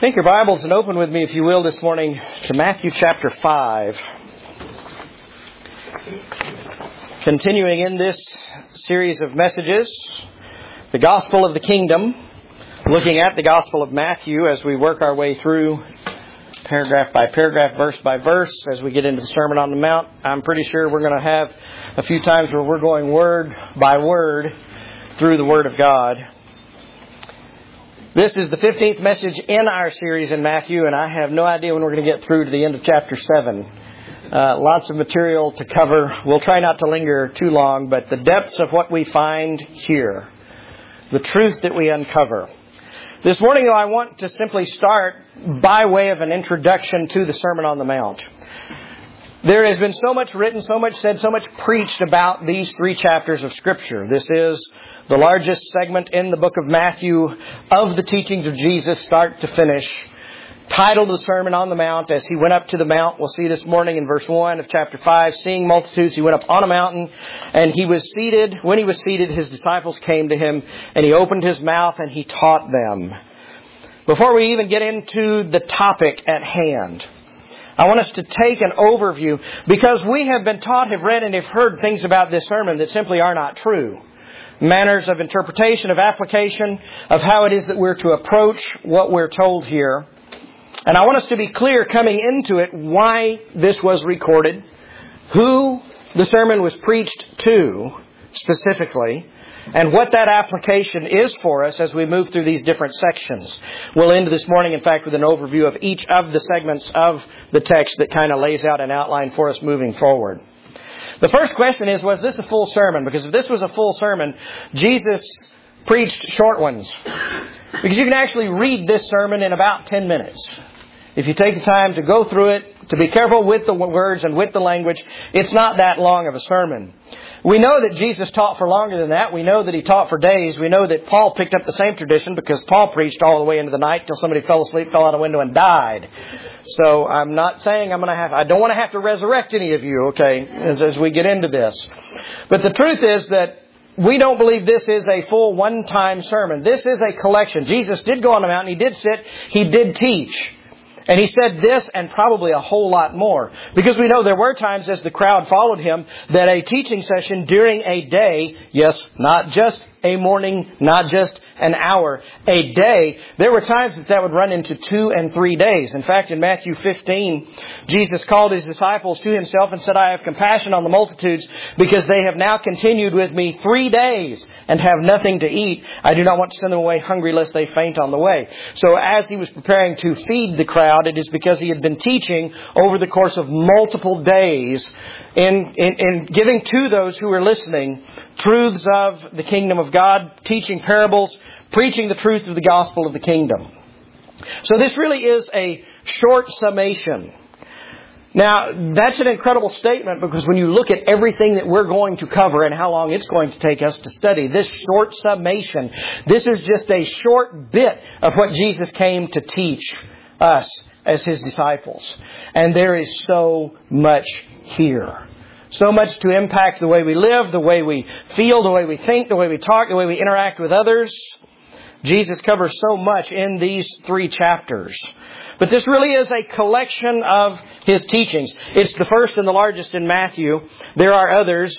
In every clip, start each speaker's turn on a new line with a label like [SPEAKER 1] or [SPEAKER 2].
[SPEAKER 1] Take your Bibles and open with me, if you will, this morning to Matthew chapter 5. Continuing in this series of messages, the Gospel of the Kingdom, looking at the Gospel of Matthew as we work our way through paragraph by paragraph, verse by verse, as we get into the Sermon on the Mount. I'm pretty sure we're going to have a few times where we're going word by word through the Word of God. This is the 15th message in our series in Matthew, and I have no idea when we're going to get through to the end of chapter 7. Lots of material to cover. We'll try not to linger too long, but the depths of what we find here, the truth that we uncover. This morning, though, I want to simply start by way of an introduction to the Sermon on the Mount. There has been so much written, so much said, so much preached about these 3 chapters of Scripture. This is the largest segment in the book of Matthew of the teachings of Jesus, start to finish, titled the Sermon on the Mount. As he went up to the mount, we'll see this morning in verse 1 of chapter 5, seeing multitudes, he went up on a mountain, and he was seated. When he was seated, his disciples came to him, and he opened his mouth, and he taught them. Before we even get into the topic at hand, I want us to take an overview, because we have been taught, have read, and have heard things about this sermon that simply are not true. Manners of interpretation, of application, of how it is that we're to approach what we're told here. And I want us to be clear coming into it why this was recorded, who the sermon was preached to specifically, and what that application is for us as we move through these different sections. We'll end this morning, in fact, with an overview of each of the segments of the text that kind of lays out an outline for us moving forward. The first question is, was this a full sermon? Because if this was a full sermon, Jesus preached short ones. Because you can actually read this sermon in about 10 minutes. If you take the time to go through it, to be careful with the words and with the language, it's not that long of a sermon. We know that Jesus taught for longer than that. We know that He taught for days. We know that Paul picked up the same tradition because Paul preached all the way into the night till somebody fell asleep, fell out a window, and died. So I'm not saying I don't want to have to resurrect any of you, okay, as we get into this. But the truth is that we don't believe this is a full one-time sermon. This is a collection. Jesus did go on the mountain. He did sit. He did teach. And He said this and probably a whole lot more. Because we know there were times as the crowd followed Him that a teaching session during a day, yes, not just a morning, not just an hour, a day, there were times that would run into 2 and 3 days. In fact, in Matthew 15, Jesus called His disciples to Himself and said, I have compassion on the multitudes because they have now continued with me 3 days and have nothing to eat. I do not want to send them away hungry lest they faint on the way. So as He was preparing to feed the crowd, it is because He had been teaching over the course of multiple days in giving to those who were listening truths of the kingdom of God, teaching parables, preaching the truth of the gospel of the kingdom. So this really is a short summation. Now, that's an incredible statement because when you look at everything that we're going to cover and how long it's going to take us to study, this short summation, this is just a short bit of what Jesus came to teach us as His disciples. And there is so much here. So much to impact the way we live, the way we feel, the way we think, the way we talk, the way we interact with others. Jesus covers so much in these 3 chapters. But this really is a collection of His teachings. It's the first and the largest in Matthew. There are others.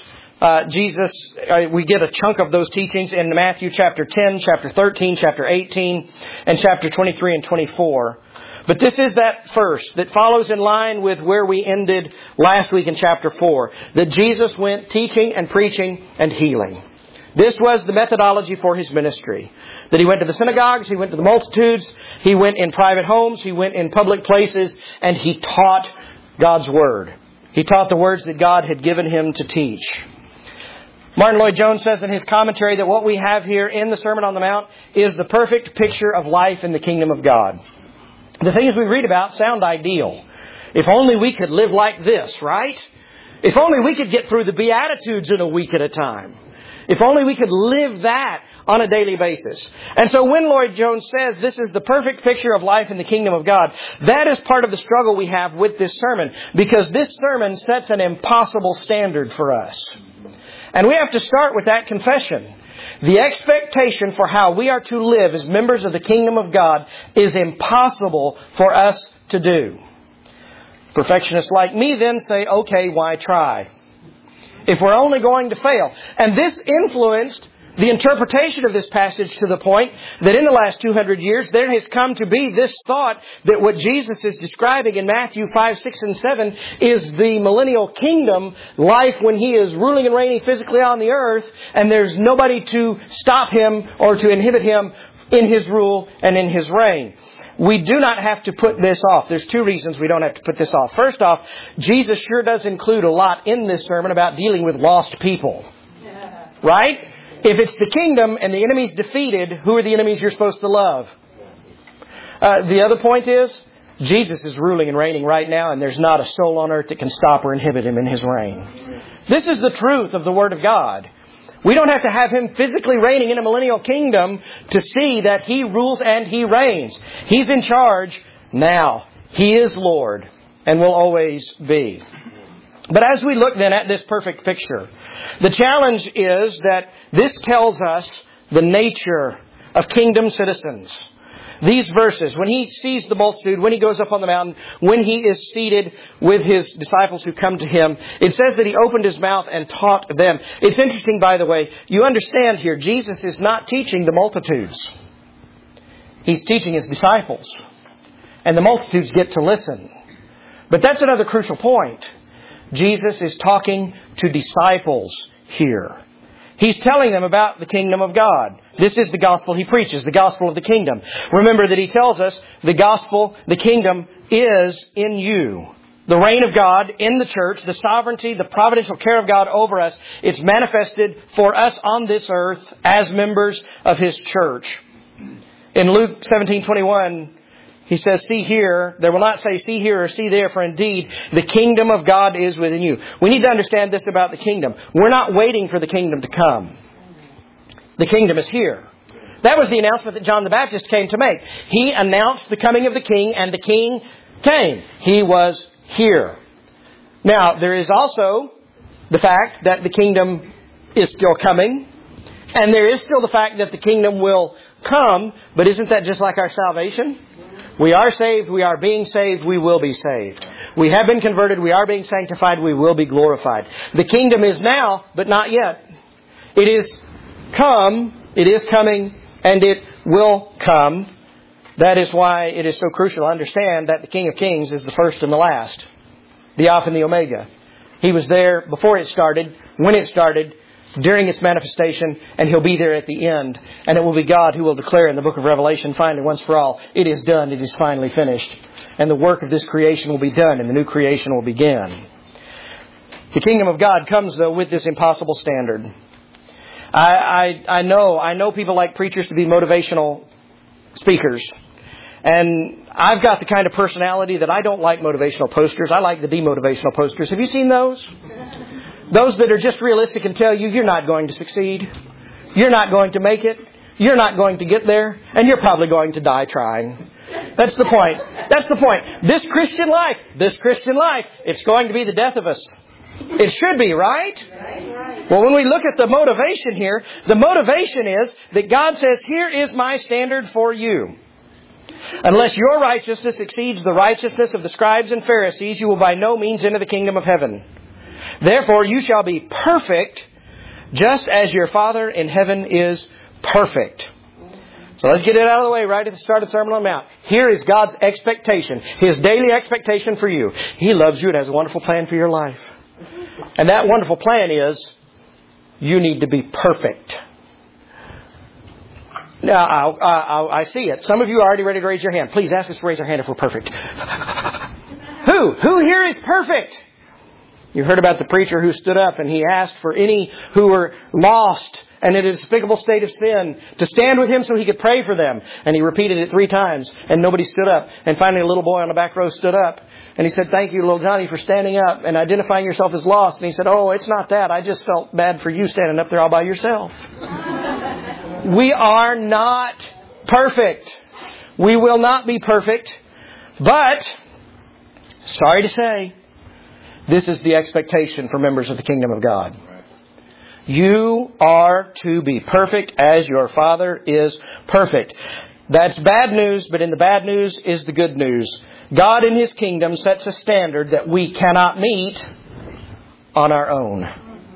[SPEAKER 1] We get a chunk of those teachings in Matthew chapter 10, chapter 13, chapter 18, and chapter 23 and 24. But this is that first that follows in line with where we ended last week in chapter 4. That Jesus went teaching and preaching and healing. This was the methodology for His ministry. That He went to the synagogues, He went to the multitudes, He went in private homes, He went in public places, and He taught God's Word. He taught the words that God had given Him to teach. Martin Lloyd-Jones says in his commentary that what we have here in the Sermon on the Mount is the perfect picture of life in the kingdom of God. The things we read about sound ideal. If only we could live like this, right? If only we could get through the Beatitudes in a week at a time. If only we could live that on a daily basis. And so when Lloyd-Jones says this is the perfect picture of life in the kingdom of God, that is part of the struggle we have with this sermon. Because this sermon sets an impossible standard for us. And we have to start with that confession. The expectation for how we are to live as members of the kingdom of God is impossible for us to do. Perfectionists like me then say, okay, why try? If we're only going to fail. And this influenced the interpretation of this passage to the point that in the last 200 years there has come to be this thought that what Jesus is describing in Matthew 5, 6, and 7 is the millennial kingdom life when He is ruling and reigning physically on the earth, and there's nobody to stop Him or to inhibit Him in His rule and in His reign. We do not have to put this off. There's two reasons we don't have to put this off. First off, Jesus sure does include a lot in this sermon about dealing with lost people. Right? If it's the kingdom and the enemy's defeated, who are the enemies you're supposed to love? The other point is, Jesus is ruling and reigning right now, and there's not a soul on earth that can stop or inhibit Him in His reign. This is the truth of the Word of God. We don't have to have Him physically reigning in a millennial kingdom to see that He rules and He reigns. He's in charge now. He is Lord and will always be. But as we look then at this perfect picture, the challenge is that this tells us the nature of kingdom citizens. These verses, when He sees the multitude, when He goes up on the mountain, when He is seated with His disciples who come to Him, it says that He opened His mouth and taught them. It's interesting, by the way, you understand here, Jesus is not teaching the multitudes. He's teaching His disciples. And the multitudes get to listen. But that's another crucial point. Jesus is talking to disciples here. He's telling them about the kingdom of God. This is the gospel He preaches, the gospel of the kingdom. Remember that He tells us the gospel, the kingdom is in you. The reign of God in the church, the sovereignty, the providential care of God over us, it's manifested for us on this earth as members of His church. In Luke 17:21, He says, see here. There will not say see here or see there, for indeed the kingdom of God is within you. We need to understand this about the kingdom. We're not waiting for the kingdom to come. The kingdom is here. That was the announcement that John the Baptist came to make. He announced the coming of the king, and the king came. He was here. Now, there is also the fact that the kingdom is still coming. And there is still the fact that the kingdom will come. But isn't that just like our salvation? We are saved, we are being saved, we will be saved. We have been converted, we are being sanctified, we will be glorified. The kingdom is now, but not yet. It is come, it is coming, and it will come. That is why it is so crucial to understand that the King of Kings is the first and the last. The Alpha and the Omega. He was there before it started, when it started, during its manifestation, and He'll be there at the end. And it will be God who will declare in the book of Revelation, finally, once for all, it is done, it is finally finished. And the work of this creation will be done, and the new creation will begin. The kingdom of God comes, though, with this impossible standard. I know people like preachers to be motivational speakers. And I've got the kind of personality that I don't like motivational posters. I like the demotivational posters. Have you seen those? Those that are just realistic and tell you you're not going to succeed. You're not going to make it. You're not going to get there. And you're probably going to die trying. That's the point. That's the point. This Christian life, it's going to be the death of us. It should be, right? Well, when we look at the motivation here, the motivation is that God says, here is my standard for you. Unless your righteousness exceeds the righteousness of the scribes and Pharisees, you will by no means enter the kingdom of heaven. Therefore, you shall be perfect, just as your Father in heaven is perfect. So let's get it out of the way right at the start of the Sermon on the Mount. Here is God's expectation, His daily expectation for you. He loves you and has a wonderful plan for your life. And that wonderful plan is, you need to be perfect. Now, I see it. Some of you are already ready to raise your hand. Please ask us to raise our hand if we're perfect. Who here is perfect? You heard about the preacher who stood up and he asked for any who were lost and in a despicable state of sin to stand with him so he could pray for them. And he repeated it 3 times and nobody stood up. And finally a little boy on the back row stood up and he said, "Thank you, little Johnny, for standing up and identifying yourself as lost." And he said, "Oh, it's not that. I just felt bad for you standing up there all by yourself." We are not perfect. We will not be perfect. But, sorry to say, this is the expectation for members of the kingdom of God. You are to be perfect as your Father is perfect. That's bad news, but in the bad news is the good news. God in His kingdom sets a standard that we cannot meet on our own.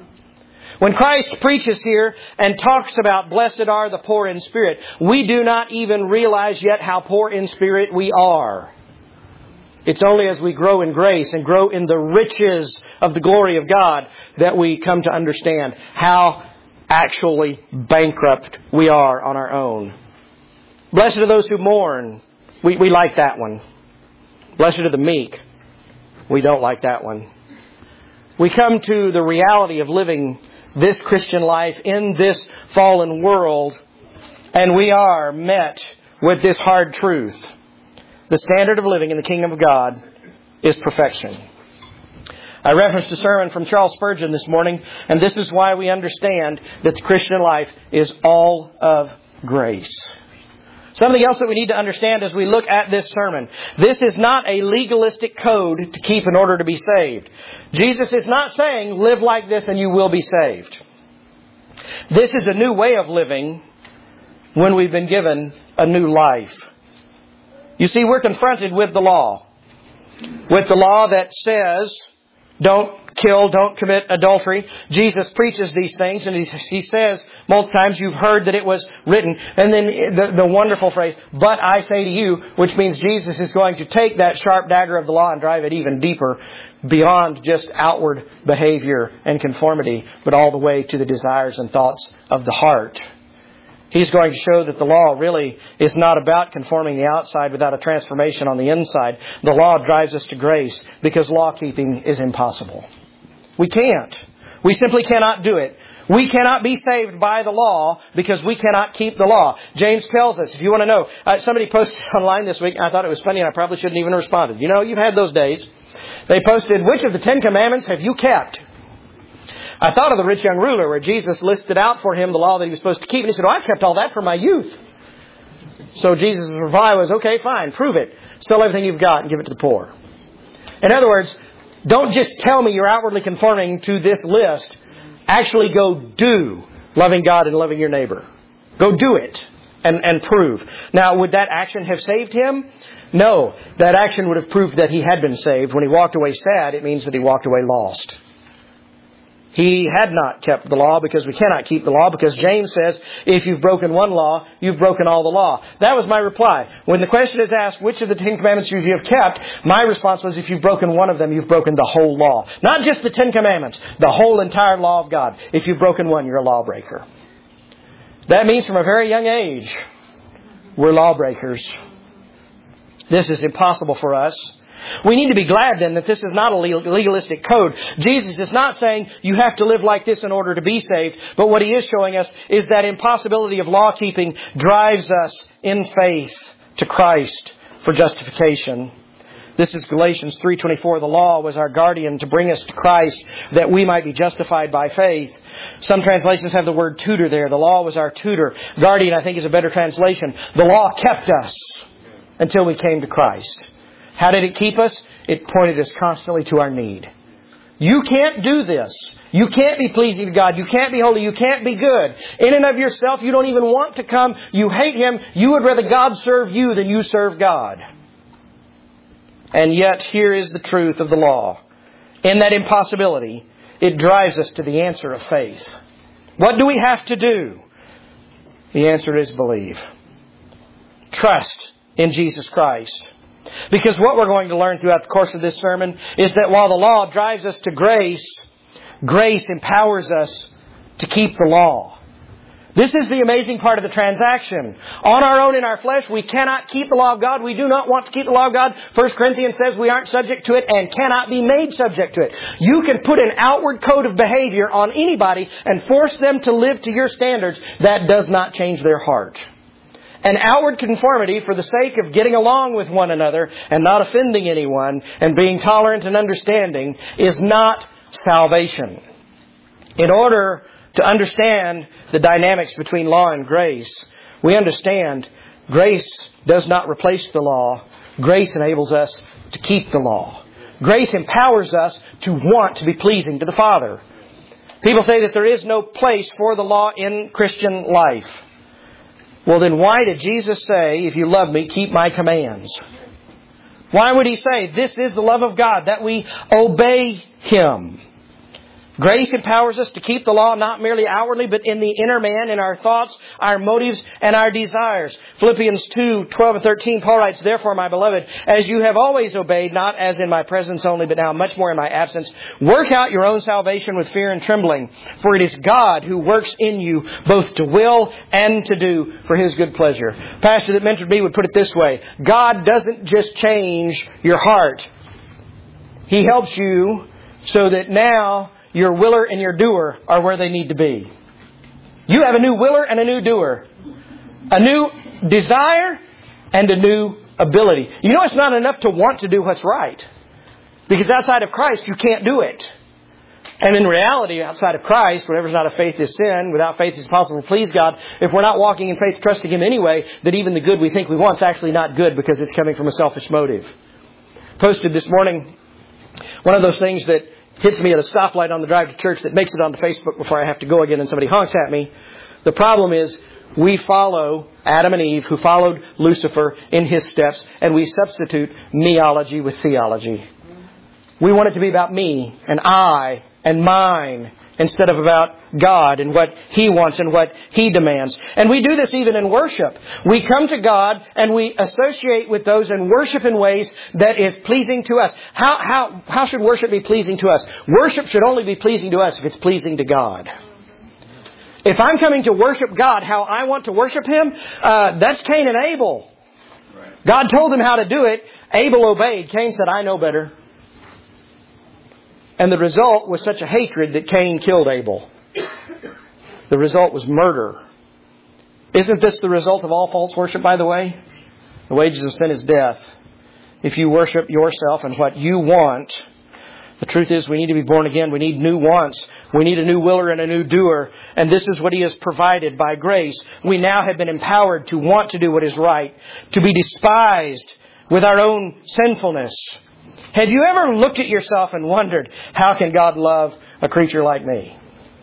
[SPEAKER 1] When Christ preaches here and talks about blessed are the poor in spirit, we do not even realize yet how poor in spirit we are. It's only as we grow in grace and grow in the riches of the glory of God that we come to understand how actually bankrupt we are on our own. Blessed are those who mourn. We like that one. Blessed are the meek. We don't like that one. We come to the reality of living this Christian life in this fallen world, and we are met with this hard truth. The standard of living in the kingdom of God is perfection. I referenced a sermon from Charles Spurgeon this morning, and this is why we understand that the Christian life is all of grace. Something else that we need to understand as we look at this sermon. This is not a legalistic code to keep in order to be saved. Jesus is not saying, live like this and you will be saved. This is a new way of living when we've been given a new life. You see, we're confronted with the law. With the law that says, don't kill, don't commit adultery. Jesus preaches these things, and he says multiple times, you've heard that it was written. And then the wonderful phrase, but I say to you, which means Jesus is going to take that sharp dagger of the law and drive it even deeper beyond just outward behavior and conformity, but all the way to the desires and thoughts of the heart. He's going to show that the law really is not about conforming the outside without a transformation on the inside. The law drives us to grace because law keeping is impossible. We can't. We simply cannot do it. We cannot be saved by the law because we cannot keep the law. James tells us, if you want to know, somebody posted online this week, and I thought it was funny and I probably shouldn't even have responded. You know, you've had those days. They posted, which of the 10 Commandments have you kept? I thought of the rich young ruler where Jesus listed out for him the law that he was supposed to keep. And he said, I've kept all that from my youth. So Jesus' reply was, okay, fine, prove it. Sell everything you've got and give it to the poor. In other words, don't just tell me you're outwardly conforming to this list. Actually go do loving God and loving your neighbor. Go do it and prove. Now, would that action have saved him? No. That action would have proved that he had been saved. When he walked away sad, it means that he walked away lost. He had not kept the law because we cannot keep the law, because James says, if you've broken one law, you've broken all the law. That was my reply. When the question is asked, which of the 10 Commandments you have kept, my response was, if you've broken one of them, you've broken the whole law. Not just the 10 Commandments, the whole entire law of God. If you've broken one, you're a lawbreaker. That means from a very young age, we're lawbreakers. This is impossible for us. We need to be glad then that this is not a legalistic code. Jesus is not saying you have to live like this in order to be saved. But what He is showing us is that impossibility of law keeping drives us in faith to Christ for justification. This is Galatians 3:24. The law was our guardian to bring us to Christ that we might be justified by faith. Some translations have the word tutor there. The law was our tutor. Guardian, I think, is a better translation. The law kept us until we came to Christ. How did it keep us? It pointed us constantly to our need. You can't do this. You can't be pleasing to God. You can't be holy. You can't be good. In and of yourself, you don't even want to come. You hate Him. You would rather God serve you than you serve God. And yet, here is the truth of the law. In that impossibility, it drives us to the answer of faith. What do we have to do? The answer is believe. Trust in Jesus Christ. Because what we're going to learn throughout the course of this sermon is that while the law drives us to grace, grace empowers us to keep the law. This is the amazing part of the transaction. On our own in our flesh, we cannot keep the law of God. We do not want to keep the law of God. 1 Corinthians says we aren't subject to it and cannot be made subject to it. You can put an outward code of behavior on anybody and force them to live to your standards. That does not change their heart. An outward conformity for the sake of getting along with one another and not offending anyone and being tolerant and understanding is not salvation. In order to understand the dynamics between law and grace, we understand grace does not replace the law. Grace enables us to keep the law. Grace empowers us to want to be pleasing to the Father. People say that there is no place for the law in Christian life. Well, then why did Jesus say, if you love me, keep my commands? Why would He say, this is the love of God, that we obey Him? Grace empowers us to keep the law not merely outwardly, but in the inner man, in our thoughts, our motives, and our desires. Philippians 2:12 and 13, Paul writes, therefore, my beloved, as you have always obeyed, not as in my presence only, but now much more in my absence, work out your own salvation with fear and trembling. For it is God who works in you both to will and to do for His good pleasure. A pastor that mentored me would put it this way: God doesn't just change your heart. He helps you so that now your willer and your doer are where they need to be. You have a new willer and a new doer. A new desire and a new ability. You know, it's not enough to want to do what's right. Because outside of Christ, you can't do it. And in reality, outside of Christ, whatever's not of faith is sin. Without faith, it's impossible to please God. If we're not walking in faith, trusting Him anyway, that even the good we think we want is actually not good because it's coming from a selfish motive. Posted this morning, one of those things that hits me at a stoplight on the drive to church that makes it onto Facebook before I have to go again and somebody honks at me. The problem is we follow Adam and Eve, who followed Lucifer in his steps, and we substitute meology with theology. We want it to be about me and I and mine instead of about God and what He wants and what He demands. And we do this even in worship. We come to God and we associate with those and worship in ways that is pleasing to us. How should worship be pleasing to us? Worship should only be pleasing to us if it's pleasing to God. If I'm coming to worship God how I want to worship Him, that's Cain and Abel. God told them how to do it. Abel obeyed. Cain said, I know better. And the result was such a hatred that Cain killed Abel. The result was murder. Isn't this the result of all false worship, by the way? The wages of sin is death. If you worship yourself and what you want, the truth is we need to be born again. We need new wants. We need a new willer and a new doer. And this is what He has provided by grace. We now have been empowered to want to do what is right, to be despised with our own sinfulness. Have you ever looked at yourself and wondered, how can God love a creature like me?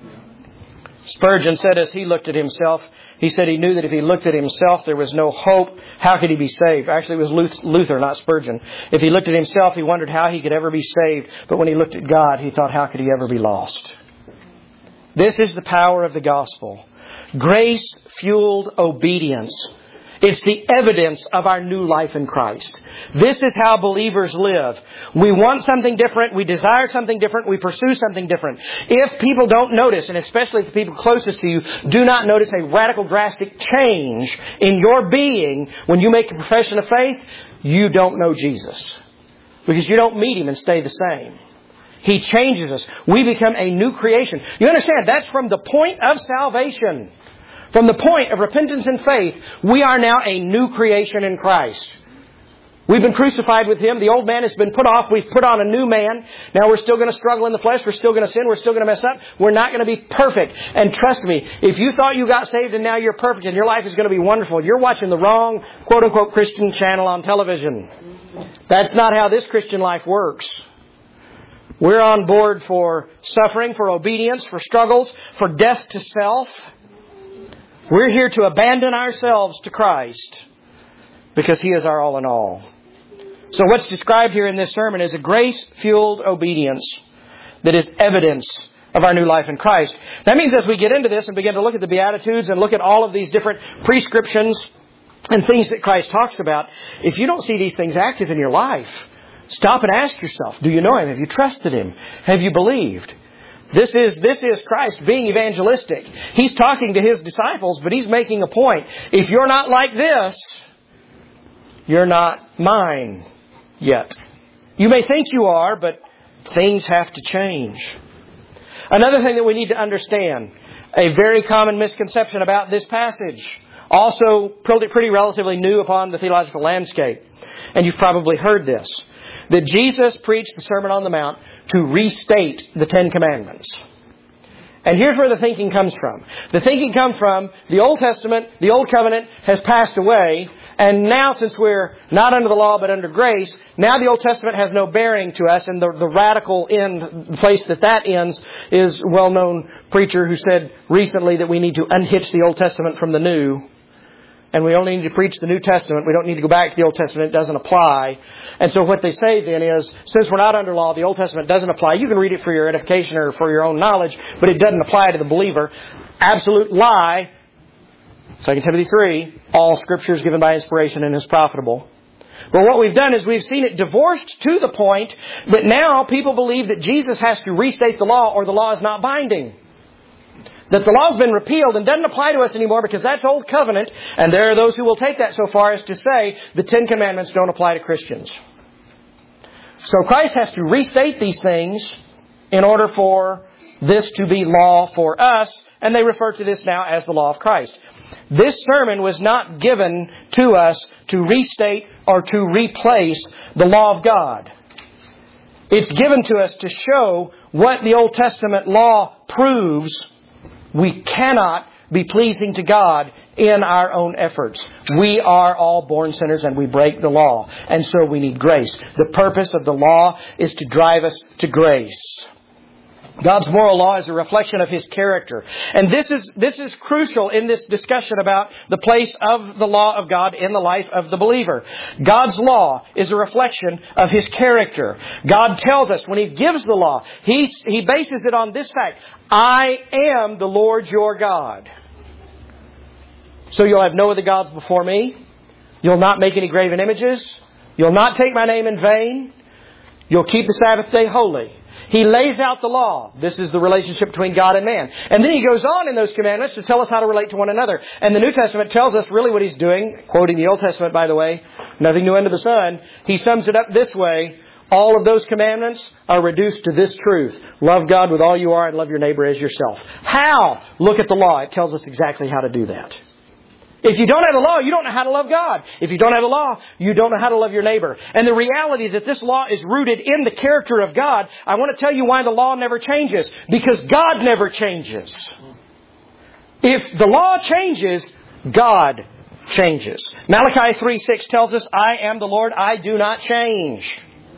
[SPEAKER 1] Spurgeon said as he looked at himself, he said he knew that if he looked at himself, there was no hope. How could he be saved? Actually, it was Luther, not Spurgeon. If he looked at himself, he wondered how he could ever be saved. But when he looked at God, he thought, how could he ever be lost? This is the power of the gospel. Grace-fueled obedience. It's the evidence of our new life in Christ. This is how believers live. We want something different. We desire something different. We pursue something different. If people don't notice, and especially if the people closest to you do not notice a radical, drastic change in your being when you make a profession of faith, you don't know Jesus. Because you don't meet Him and stay the same. He changes us. We become a new creation. You understand? That's from the point of salvation. From the point of repentance and faith, we are now a new creation in Christ. We've been crucified with Him. The old man has been put off. We've put on a new man. Now we're still going to struggle in the flesh. We're still going to sin. We're still going to mess up. We're not going to be perfect. And trust me, if you thought you got saved and now you're perfect and your life is going to be wonderful, you're watching the wrong quote-unquote Christian channel on television. That's not how this Christian life works. We're on board for suffering, for obedience, for struggles, for death to self. We're here to abandon ourselves to Christ because He is our all in all. So what's described here in this sermon is a grace-fueled obedience that is evidence of our new life in Christ. That means as we get into this and begin to look at the Beatitudes and look at all of these different prescriptions and things that Christ talks about, if you don't see these things active in your life, stop and ask yourself, do you know Him? Have you trusted Him? Have you believed? This is Christ being evangelistic. He's talking to His disciples, but He's making a point. If you're not like this, you're not mine yet. You may think you are, but things have to change. Another thing that we need to understand, a very common misconception about this passage, also pretty relatively new upon the theological landscape, and you've probably heard this, that Jesus preached the Sermon on the Mount to restate the Ten Commandments. And here's where the thinking comes from. The thinking comes from the Old Testament, the Old Covenant has passed away, and now since we're not under the law but under grace, now the Old Testament has no bearing to us, and the radical end, the place that ends, is a well-known preacher who said recently that we need to unhitch the Old Testament from the New. And we only need to preach the New Testament. We don't need to go back to the Old Testament. It doesn't apply. And so what they say then is, since we're not under law, the Old Testament doesn't apply. You can read it for your edification or for your own knowledge, but it doesn't apply to the believer. Absolute lie. 2 Timothy 3, all Scripture is given by inspiration and is profitable. But what we've done is we've seen it divorced to the point that now people believe that Jesus has to restate the law or the law is not binding. That the law's been repealed and doesn't apply to us anymore because that's Old Covenant. And there are those who will take that so far as to say the Ten Commandments don't apply to Christians. So Christ has to restate these things in order for this to be law for us. And they refer to this now as the law of Christ. This sermon was not given to us to restate or to replace the law of God. It's given to us to show what the Old Testament law proves. We cannot be pleasing to God in our own efforts. We are all born sinners and we break the law. And so we need grace. The purpose of the law is to drive us to grace. God's moral law is a reflection of His character. And this is crucial in this discussion about the place of the law of God in the life of the believer. God's law is a reflection of His character. God tells us when He gives the law, He bases it on this fact. I am the Lord your God. So you'll have no other gods before me. You'll not make any graven images. You'll not take my name in vain. You'll keep the Sabbath day holy. He lays out the law. This is the relationship between God and man. And then He goes on in those commandments to tell us how to relate to one another. And the New Testament tells us really what He's doing. Quoting the Old Testament, by the way. Nothing new under the sun. He sums it up this way. All of those commandments are reduced to this truth. Love God with all you are and love your neighbor as yourself. How? Look at the law. It tells us exactly how to do that. If you don't have the law, you don't know how to love God. If you don't have the law, you don't know how to love your neighbor. And the reality that this law is rooted in the character of God, I want to tell you why the law never changes. Because God never changes. If the law changes, God changes. Malachi 3:6 tells us, I am the Lord, I do not change.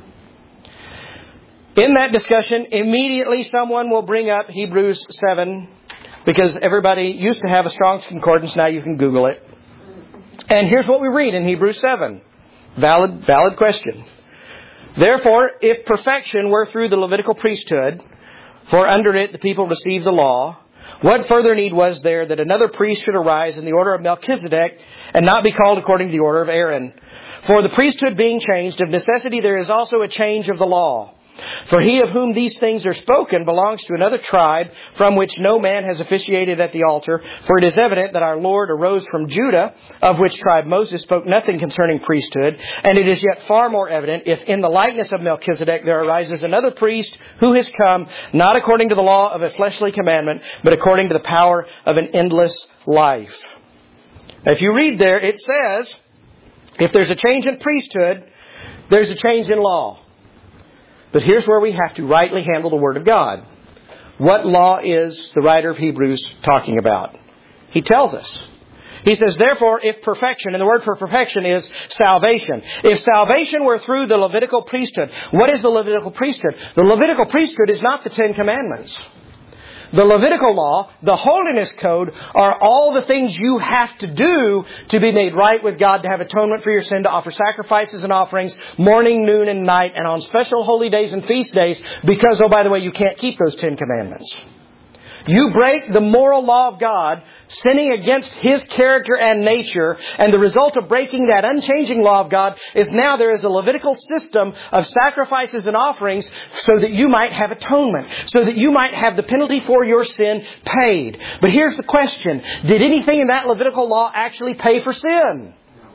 [SPEAKER 1] In that discussion, immediately someone will bring up Hebrews 7. Because everybody used to have a Strong's Concordance. Now you can Google it. And here's what we read in Hebrews 7. Valid question. Therefore, if perfection were through the Levitical priesthood, for under it the people received the law, what further need was there that another priest should arise in the order of Melchizedek and not be called according to the order of Aaron? For the priesthood being changed, of necessity there is also a change of the law. For he of whom these things are spoken belongs to another tribe from which no man has officiated at the altar. For it is evident that our Lord arose from Judah, of which tribe Moses spoke nothing concerning priesthood. And it is yet far more evident if in the likeness of Melchizedek there arises another priest who has come, not according to the law of a fleshly commandment, but according to the power of an endless life. Now, if you read there, it says, if there's a change in priesthood, there's a change in law. But here's where we have to rightly handle the Word of God. What law is the writer of Hebrews talking about? He tells us. He says, therefore, if perfection, and the word for perfection is salvation. If salvation were through the Levitical priesthood, what is the Levitical priesthood? The Levitical priesthood is not the Ten Commandments. The Levitical law, the holiness code, are all the things you have to do to be made right with God, to have atonement for your sin, to offer sacrifices and offerings morning, noon, and night, and on special holy days and feast days, because, oh, by the way, you can't keep those 10 commandments. You break the moral law of God, sinning against His character and nature, and the result of breaking that unchanging law of God is now there is a Levitical system of sacrifices and offerings so that you might have atonement, so that you might have the penalty for your sin paid. But here's the question. Did anything in that Levitical law actually pay for sin?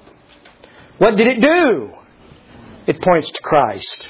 [SPEAKER 1] What did it do? It points to Christ.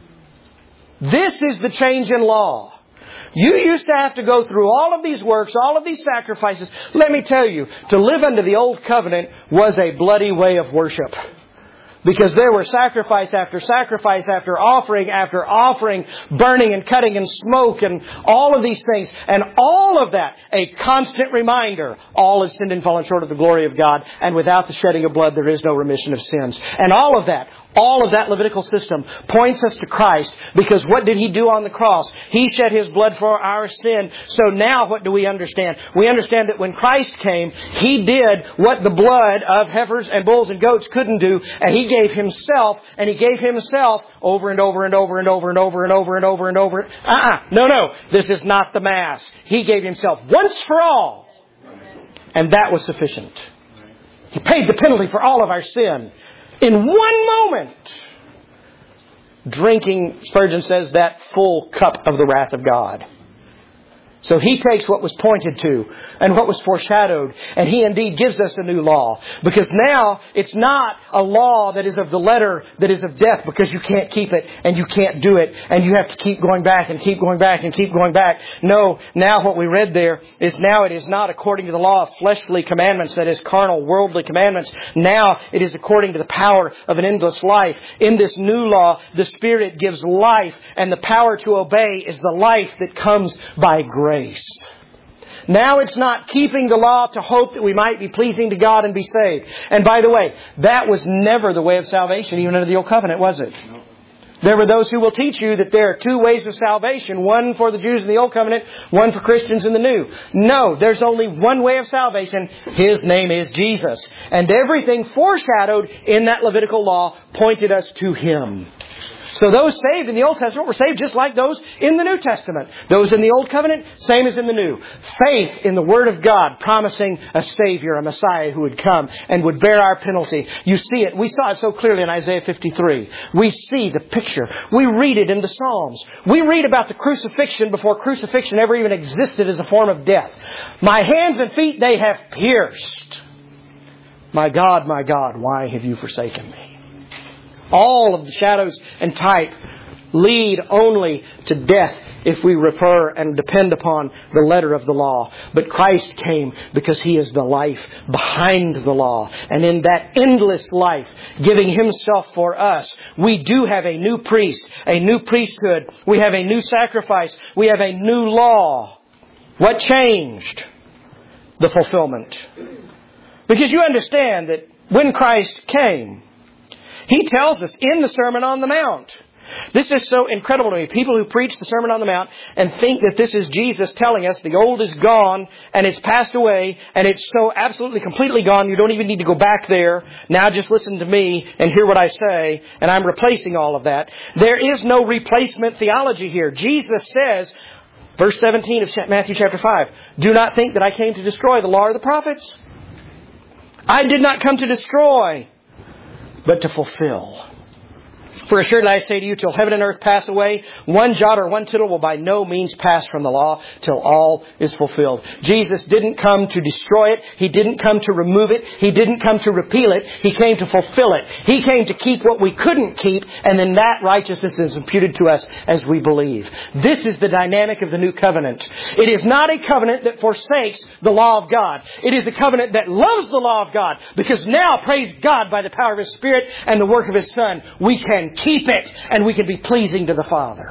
[SPEAKER 1] This is the change in law. You used to have to go through all of these works, all of these sacrifices. Let me tell you, to live under the old covenant was a bloody way of worship. Because there were sacrifice after sacrifice after offering, burning and cutting and smoke and all of these things. And all of that, a constant reminder, all have sinned and fallen short of the glory of God. And without the shedding of blood, there is no remission of sins. And all of that Levitical system points us to Christ, because what did He do on the cross? He shed His blood for our sin. So now what do we understand? We understand that when Christ came, He did what the blood of heifers and bulls and goats couldn't do, and He gave Himself, and He gave Himself over and over and over and over and over and over and over and over. No, this is not the Mass. He gave Himself once for all, and that was sufficient. He paid the penalty for all of our sin. In one moment, drinking, Spurgeon says, that full cup of the wrath of God. So He takes what was pointed to and what was foreshadowed, and He indeed gives us a new law. Because now it's not a law that is of the letter, that is of death, because you can't keep it and you can't do it and you have to keep going back and keep going back and keep going back. No, now what we read there is now it is not according to the law of fleshly commandments, that is carnal, worldly commandments. Now it is according to the power of an endless life. In this new law, the Spirit gives life, and the power to obey is the life that comes by grace. Now it's not keeping the law to hope that we might be pleasing to God and be saved. And by the way, that was never the way of salvation, even under the Old Covenant, was it? No. There were those who will teach you that there are two ways of salvation, one for the Jews in the Old Covenant, one for Christians in the New. No, there's only one way of salvation. His name is Jesus. And everything foreshadowed in that Levitical law pointed us to Him. So those saved in the Old Testament were saved just like those in the New Testament. Those in the Old Covenant, same as in the New. Faith in the Word of God, promising a Savior, a Messiah who would come and would bear our penalty. You see it. We saw it so clearly in Isaiah 53. We see the picture. We read it in the Psalms. We read about the crucifixion before crucifixion ever even existed as a form of death. My hands and feet they have pierced. My God, why have you forsaken me? All of the shadows and type lead only to death if we refer and depend upon the letter of the law. But Christ came because He is the life behind the law. And in that endless life, giving Himself for us, we do have a new priest, a new priesthood. We have a new sacrifice. We have a new law. What changed? The fulfillment. Because you understand that when Christ came, He tells us in the Sermon on the Mount. This is so incredible to me. People who preach the Sermon on the Mount and think that this is Jesus telling us the old is gone and it's passed away and it's so absolutely completely gone you don't even need to go back there. Now just listen to me and hear what I say, and I'm replacing all of that. There is no replacement theology here. Jesus says, verse 17 of Matthew chapter 5, do not think that I came to destroy the law or the prophets. I did not come to destroy, but to fulfill. For assuredly I say to you, till heaven and earth pass away, one jot or one tittle will by no means pass from the law till all is fulfilled. Jesus didn't come to destroy it. He didn't come to remove it. He didn't come to repeal it. He came to fulfill it. He came to keep what we couldn't keep, and then that righteousness is imputed to us as we believe. This is the dynamic of the new covenant. It is not a covenant that forsakes the law of God. It is a covenant that loves the law of God, because now, praise God, by the power of His Spirit and the work of His Son, we can keep it and we can be pleasing to the Father.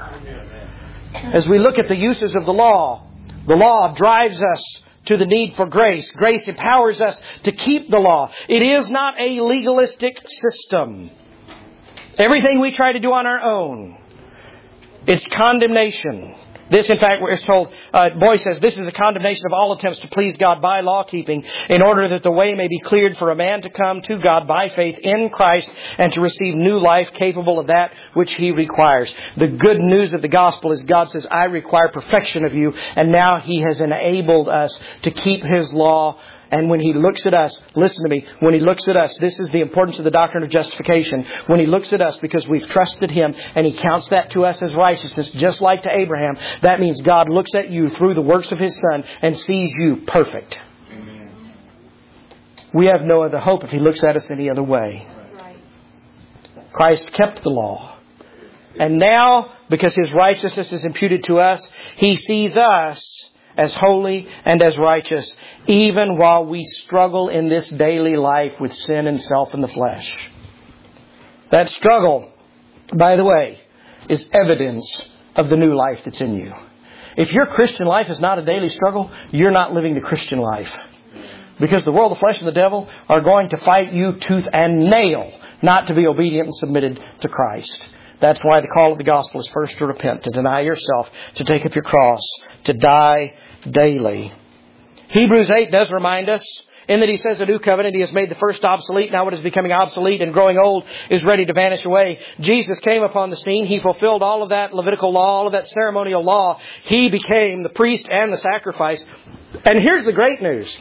[SPEAKER 1] As we look at the uses of the law drives us to the need for grace. Grace empowers us to keep the law. It is not a legalistic system. Everything we try to do on our own, it's condemnation. This, in fact, we're told, Boyce says, this is a condemnation of all attempts to please God by law-keeping, in order that the way may be cleared for a man to come to God by faith in Christ and to receive new life capable of that which He requires. The good news of the gospel is God says, I require perfection of you, and now He has enabled us to keep His law. And when He looks at us, listen to me, when He looks at us, this is the importance of the doctrine of justification. When He looks at us because we've trusted Him and He counts that to us as righteousness, just like to Abraham, that means God looks at you through the works of His Son and sees you perfect. Amen. We have no other hope if He looks at us any other way. Right. Christ kept the law. And now, because His righteousness is imputed to us, He sees us as holy and as righteous, even while we struggle in this daily life with sin and self in the flesh. That struggle, by the way, is evidence of the new life that's in you. If your Christian life is not a daily struggle, you're not living the Christian life. Because the world, the flesh, and the devil are going to fight you tooth and nail not to be obedient and submitted to Christ. That's why the call of the gospel is first to repent, to deny yourself, to take up your cross, to die daily. Hebrews 8 does remind us, in that he says a new covenant, he has made the first obsolete. Now what is becoming obsolete and growing old is ready to vanish away. Jesus came upon the scene. He fulfilled all of that Levitical law, all of that ceremonial law. He became the priest and the sacrifice. And here's the great news.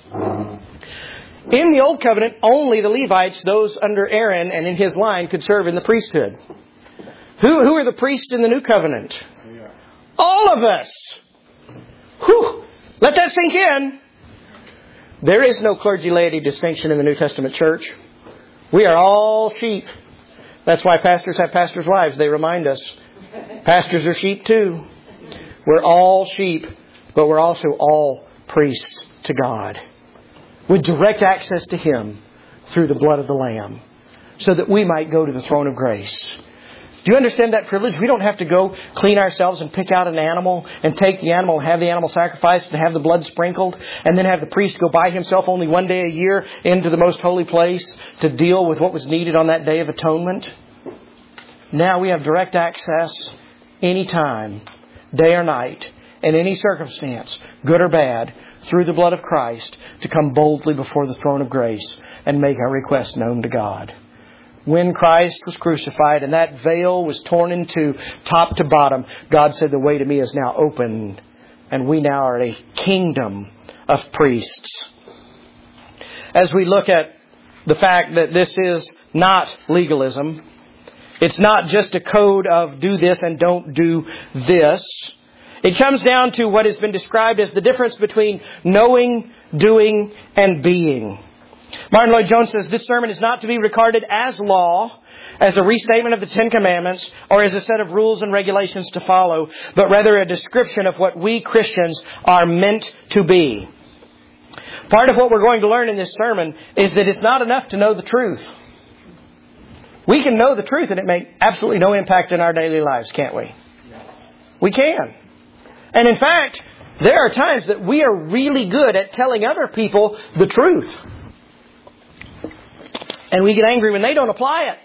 [SPEAKER 1] In the Old Covenant, only the Levites, those under Aaron and in his line, could serve in the priesthood. Who are the priests in the New Covenant? All of us. Whew. Let that sink in. There is no clergy-laity distinction in the New Testament church. We are all sheep. That's why pastors have pastors' wives. They remind us. Pastors are sheep too. We're all sheep, but we're also all priests to God, with direct access to Him through the blood of the Lamb, so that we might go to the throne of grace. Do you understand that privilege? We don't have to go clean ourselves and pick out an animal and take the animal, have the animal sacrificed and have the blood sprinkled, and then have the priest go by himself only one day a year into the most holy place to deal with what was needed on that day of atonement. Now we have direct access anytime, day or night, in any circumstance, good or bad, through the blood of Christ, to come boldly before the throne of grace and make our request known to God. When Christ was crucified and that veil was torn in two, top to bottom, God said, the way to me is now open, and we now are a kingdom of priests. As we look at the fact that this is not legalism, it's not just a code of do this and don't do this. It comes down to what has been described as the difference between knowing, doing, and being. Martin Lloyd-Jones says this sermon is not to be regarded as law, as a restatement of the Ten Commandments, or as a set of rules and regulations to follow, but rather a description of what we Christians are meant to be. Part of what we're going to learn in this sermon is that it's not enough to know the truth. We can know the truth and it make absolutely no impact in our daily lives, can't we? We can. And in fact, there are times that we are really good at telling other people the truth. And we get angry when they don't apply it.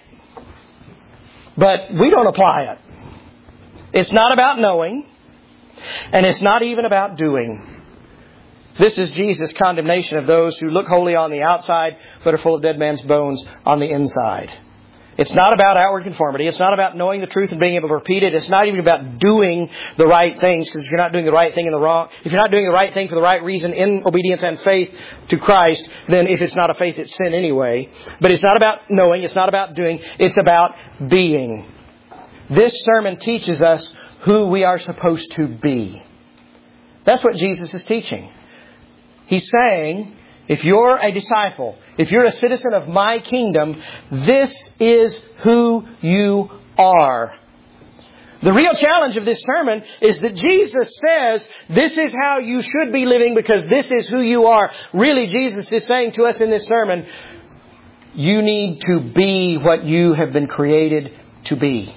[SPEAKER 1] But we don't apply it. It's not about knowing. And it's not even about doing. This is Jesus' condemnation of those who look holy on the outside, but are full of dead man's bones on the inside. It's not about outward conformity. It's not about knowing the truth and being able to repeat it. It's not even about doing the right things, because if you're not doing the right thing if you're not doing the right thing for the right reason in obedience and faith to Christ, then if it's not a faith, it's sin anyway. But it's not about knowing. It's not about doing. It's about being. This sermon teaches us who we are supposed to be. That's what Jesus is teaching. He's saying, if you're a disciple, if you're a citizen of my kingdom, this is who you are. The real challenge of this sermon is that Jesus says this is how you should be living because this is who you are. Really, Jesus is saying to us in this sermon, you need to be what you have been created to be.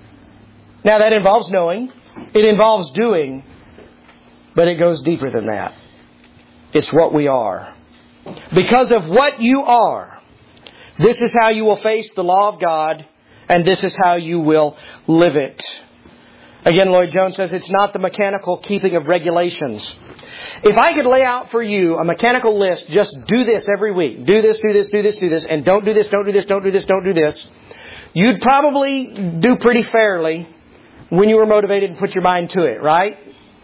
[SPEAKER 1] Now that involves knowing, it involves doing, but it goes deeper than that. It's what we are. Because of what you are, this is how you will face the law of God, and this is how you will live it. Again, Lloyd-Jones says it's not the mechanical keeping of regulations. If I could lay out for you a mechanical list, just do this every week. Do this, do this, do this, do this, and don't do this, don't do this, don't do this, don't do this. You'd probably do pretty fairly when you were motivated and put your mind to it, right?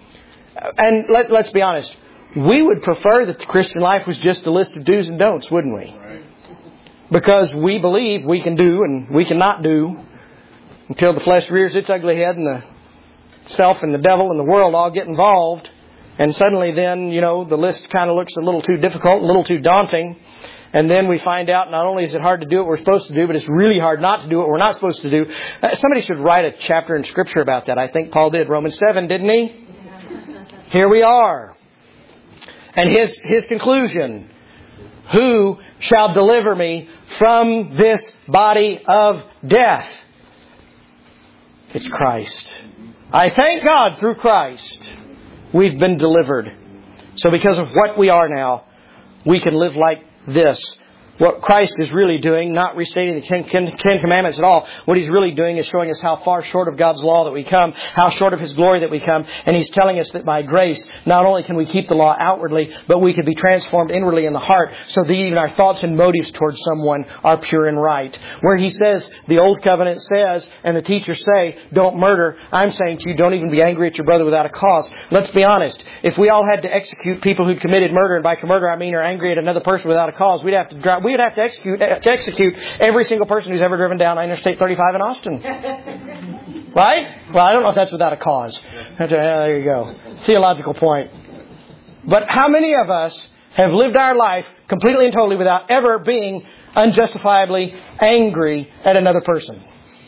[SPEAKER 1] And let's be honest. We would prefer that the Christian life was just a list of do's and don'ts, wouldn't we? Right. Because we believe we can do and we cannot do until the flesh rears its ugly head and the self and the devil and the world all get involved. And suddenly then, the list kind of looks a little too difficult, a little too daunting. And then we find out not only is it hard to do what we're supposed to do, but it's really hard not to do what we're not supposed to do. Somebody should write a chapter in Scripture about that. I think Paul did. Romans 7, didn't he? Here we are. And his conclusion, Who shall deliver me from this body of death? It's Christ. I thank God through Christ we've been delivered. So because of what we are now, we can live like this. What Christ is really doing, not restating the Ten Commandments at all, what He's really doing is showing us how far short of God's law that we come, how short of His glory that we come, and He's telling us that by grace, not only can we keep the law outwardly, but we can be transformed inwardly in the heart, so that even our thoughts and motives towards someone are pure and right. Where He says, the Old Covenant says, and the teachers say, don't murder, I'm saying to you, don't even be angry at your brother without a cause. Let's be honest. If we all had to execute people who'd committed murder, and by murder I mean are angry at another person without a cause, we'd have to execute every single person who's ever driven down Interstate 35 in Austin. Right? Well, I don't know if that's without a cause. There you go. Theological point. But how many of us have lived our life completely and totally without ever being unjustifiably angry at another person?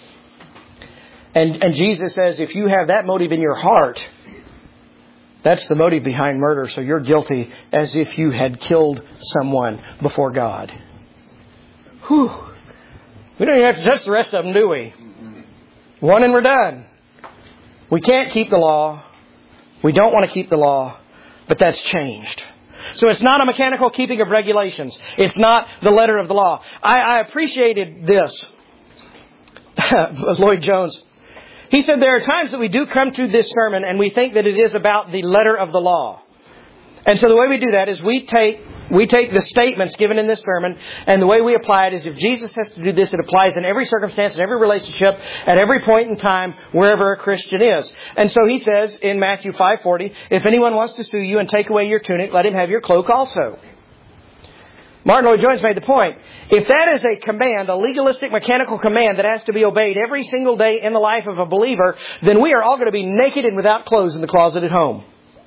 [SPEAKER 1] And Jesus says, if you have that motive in your heart, that's the motive behind murder, so you're guilty as if you had killed someone before God. Whew. We don't even have to touch the rest of them, do we? One and we're done. We can't keep the law. We don't want to keep the law. But that's changed. So it's not a mechanical keeping of regulations. It's not the letter of the law. I appreciated this. Lloyd Jones. He said there are times that we do come to this sermon and we think that it is about the letter of the law. And so the way we do that is we take the statements given in this sermon, and the way we apply it is if Jesus has to do this, it applies in every circumstance, in every relationship, at every point in time, wherever a Christian is. And so he says in Matthew 5:40, if anyone wants to sue you and take away your tunic, let him have your cloak also. Martin Lloyd-Jones made the point. If that is a command, a legalistic, mechanical command that has to be obeyed every single day in the life of a believer, then we are all going to be naked and without clothes in the closet at home.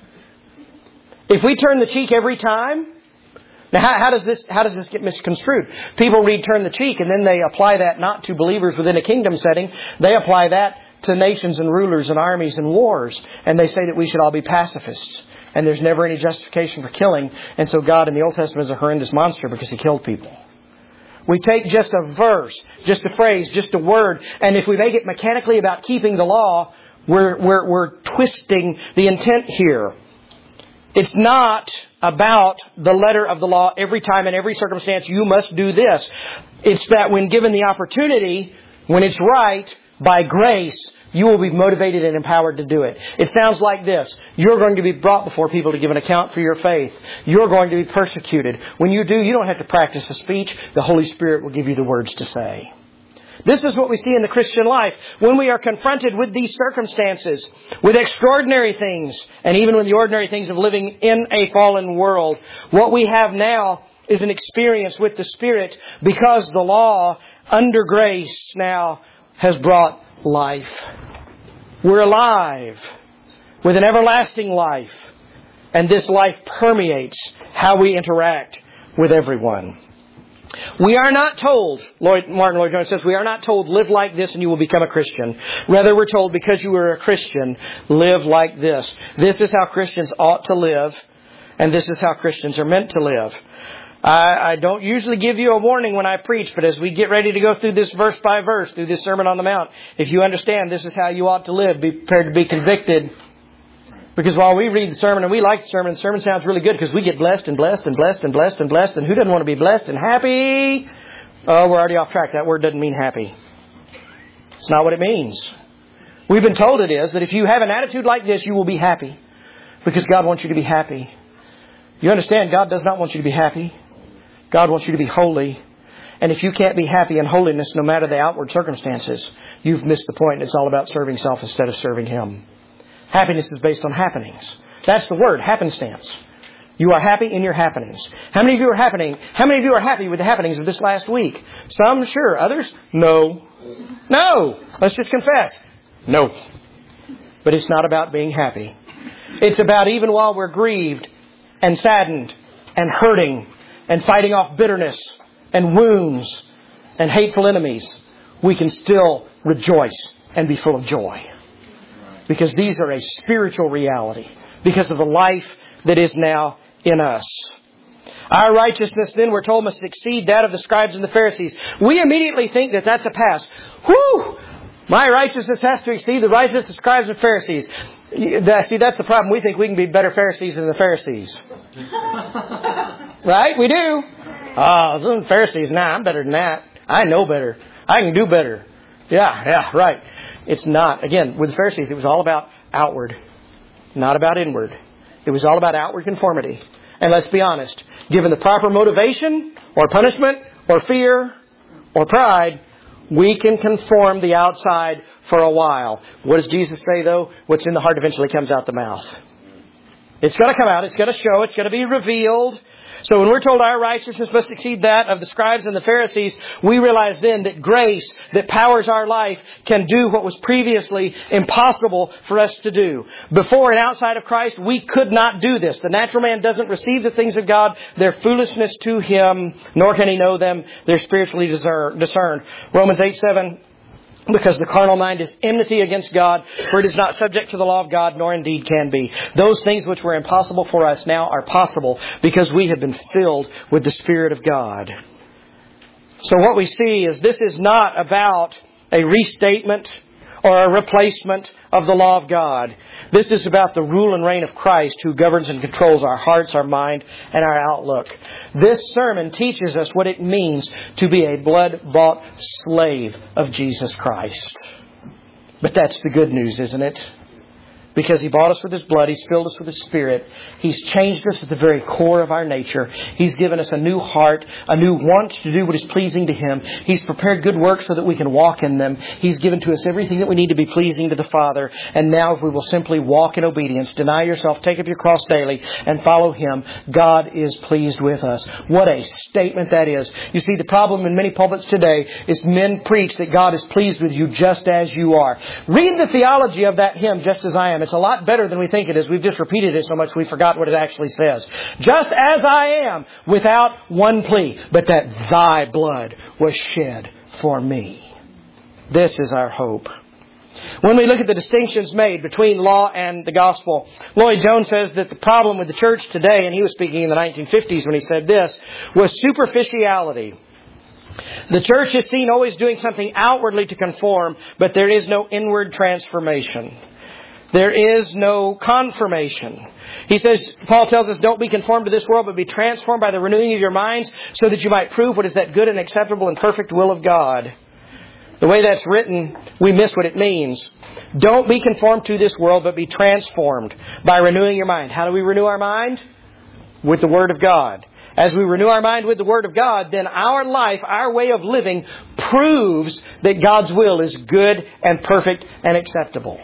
[SPEAKER 1] If we turn the cheek every time, now how does this get misconstrued? People read turn the cheek and then they apply that not to believers within a kingdom setting. They apply that to nations and rulers and armies and wars. And they say that we should all be pacifists. And there's never any justification for killing. And so God in the Old Testament is a horrendous monster because He killed people. We take just a verse, just a phrase, just a word, and if we make it mechanically about keeping the law, we're twisting the intent here. It's not about the letter of the law every time in every circumstance you must do this. It's that when given the opportunity, when it's right, by grace, you will be motivated and empowered to do it. It sounds like this. You're going to be brought before people to give an account for your faith. You're going to be persecuted. When you do, you don't have to practice a speech. The Holy Spirit will give you the words to say. This is what we see in the Christian life. When we are confronted with these circumstances, with extraordinary things, and even with the ordinary things of living in a fallen world, what we have now is an experience with the Spirit because the law, under grace now, has brought life. We're alive with an everlasting life, and this life permeates how we interact with everyone. We are not told, Martin Lloyd-Jones says, we are not told, live like this and you will become a Christian. Rather, we're told, because you are a Christian, live like this. This is how Christians ought to live, and this is how Christians are meant to live. I don't usually give you a warning when I preach, but as we get ready to go through this verse by verse, through this Sermon on the Mount, if you understand this is how you ought to live, be prepared to be convicted. Because while we read the sermon and we like the sermon sounds really good because we get blessed and blessed and blessed and blessed and blessed. And who doesn't want to be blessed and happy? Oh, we're already off track. That word doesn't mean happy. It's not what it means. We've been told it is that if you have an attitude like this, you will be happy. Because God wants you to be happy. You understand, God does not want you to be happy. God wants you to be holy. And if you can't be happy in holiness, no matter the outward circumstances, you've missed the point. It's all about serving self instead of serving Him. Happiness is based on happenings. That's the word, happenstance. You are happy in your happenings. How many of you are happy with the happenings of this last week? Some, sure. Others, no. No. Let's just confess. No. But it's not about being happy. It's about even while we're grieved and saddened and hurting and fighting off bitterness and wounds and hateful enemies, we can still rejoice and be full of joy. Because these are a spiritual reality. Because of the life that is now in us. Our righteousness, then, we're told, must exceed that of the scribes and the Pharisees. We immediately think that that's a pass. Whew! My righteousness has to exceed the righteousness of scribes and Pharisees. See, that's the problem. We think we can be better Pharisees than the Pharisees. Right? We do. Oh, the Pharisees, I'm better than that. I know better. I can do better. Yeah, right. It's not. Again, with the Pharisees, it was all about outward, not about inward. It was all about outward conformity. And let's be honest, given the proper motivation or punishment or fear or pride, we can conform the outside for a while. What does Jesus say, though? What's in the heart eventually comes out the mouth. It's going to come out. It's going to show. It's going to be revealed. So when we're told our righteousness must exceed that of the scribes and the Pharisees, we realize then that grace that powers our life can do what was previously impossible for us to do. Before and outside of Christ, we could not do this. The natural man doesn't receive the things of God. They're foolishness to him, nor can he know them. They're spiritually discerned. Romans 8:7. Because the carnal mind is enmity against God, for it is not subject to the law of God, nor indeed can be. Those things which were impossible for us now are possible because we have been filled with the Spirit of God. So what we see is this is not about a restatement or a replacement of the law of God. This is about the rule and reign of Christ who governs and controls our hearts, our mind, and our outlook. This sermon teaches us what it means to be a blood-bought slave of Jesus Christ. But that's the good news, isn't it? Because He bought us with His blood. He's filled us with His Spirit. He's changed us at the very core of our nature. He's given us a new heart, a new want to do what is pleasing to Him. He's prepared good works so that we can walk in them. He's given to us everything that we need to be pleasing to the Father. And now if we will simply walk in obedience, deny yourself, take up your cross daily, and follow Him, God is pleased with us. What a statement that is. You see, the problem in many pulpits today is men preach that God is pleased with you just as you are. Read the theology of that hymn, Just As I Am. It's a lot better than we think it is. We've just repeated it so much we forgot what it actually says. Just as I am, without one plea, but that Thy blood was shed for me. This is our hope. When we look at the distinctions made between law and the gospel, Lloyd Jones says that the problem with the church today, and he was speaking in the 1950s when he said this, was superficiality. The church is seen always doing something outwardly to conform, but there is no inward transformation. There is no confirmation. He says, Paul tells us, don't be conformed to this world, but be transformed by the renewing of your minds so that you might prove what is that good and acceptable and perfect will of God. The way that's written, we miss what it means. Don't be conformed to this world, but be transformed by renewing your mind. How do we renew our mind? With the Word of God. As we renew our mind with the Word of God, then our life, our way of living, proves that God's will is good and perfect and acceptable.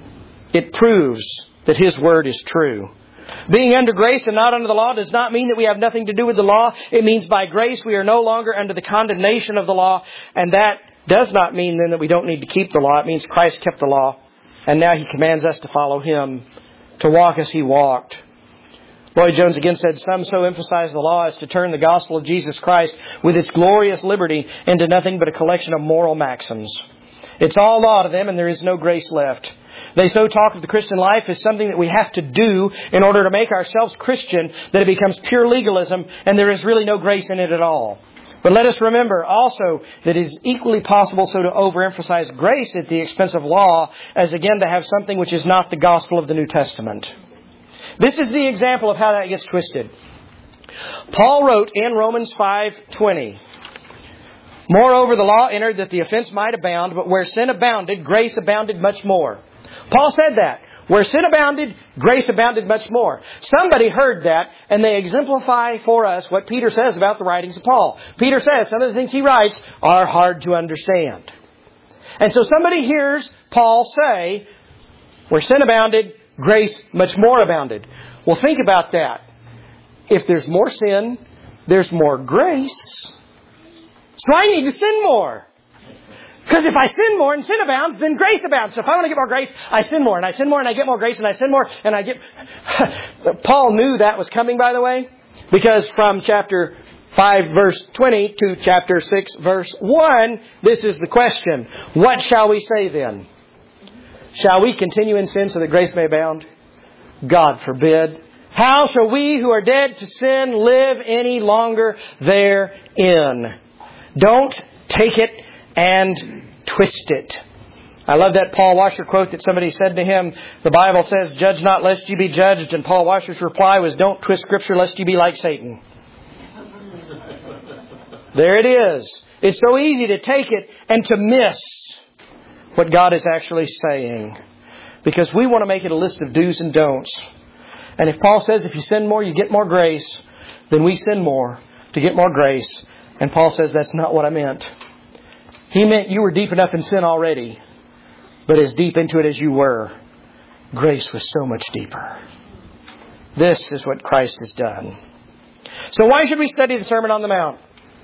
[SPEAKER 1] It proves that His Word is true. Being under grace and not under the law does not mean that we have nothing to do with the law. It means by grace we are no longer under the condemnation of the law. And that does not mean then that we don't need to keep the law. It means Christ kept the law. And now He commands us to follow Him, to walk as He walked. Lloyd Jones again said, some so emphasize the law as to turn the gospel of Jesus Christ with its glorious liberty into nothing but a collection of moral maxims. It's all law to them and there is no grace left. They so talk of the Christian life as something that we have to do in order to make ourselves Christian that it becomes pure legalism and there is really no grace in it at all. But let us remember also that it is equally possible so to overemphasize grace at the expense of law as again to have something which is not the gospel of the New Testament. This is the example of how that gets twisted. Paul wrote in Romans 5:20, moreover, the law entered that the offense might abound, but where sin abounded, grace abounded much more. Paul said that. Where sin abounded, grace abounded much more. Somebody heard that, and they exemplify for us what Peter says about the writings of Paul. Peter says some of the things he writes are hard to understand. And so somebody hears Paul say, where sin abounded, grace much more abounded. Well, think about that. If there's more sin, there's more grace. So I need to sin more. Because if I sin more and sin abounds, then grace abounds. So if I want to get more grace, I sin more. And I sin more and I get more grace and I sin more and I get... Paul knew that was coming, by the way. Because from chapter 5 verse 20 to chapter 6 verse 1, this is the question. What shall we say then? Shall we continue in sin so that grace may abound? God forbid. How shall we who are dead to sin live any longer therein? Don't take it and twist it. I love that Paul Washer quote that somebody said to him. The Bible says, "Judge not lest you be judged." And Paul Washer's reply was, "Don't twist Scripture lest you be like Satan." There it is. It's so easy to take it and to miss what God is actually saying. Because we want to make it a list of do's and don'ts. And if Paul says if you sin more, you get more grace, then we sin more to get more grace. And Paul says that's not what I meant. He meant you were deep enough in sin already. But as deep into it as you were, grace was so much deeper. This is what Christ has done. So why should we study the Sermon on the Mount?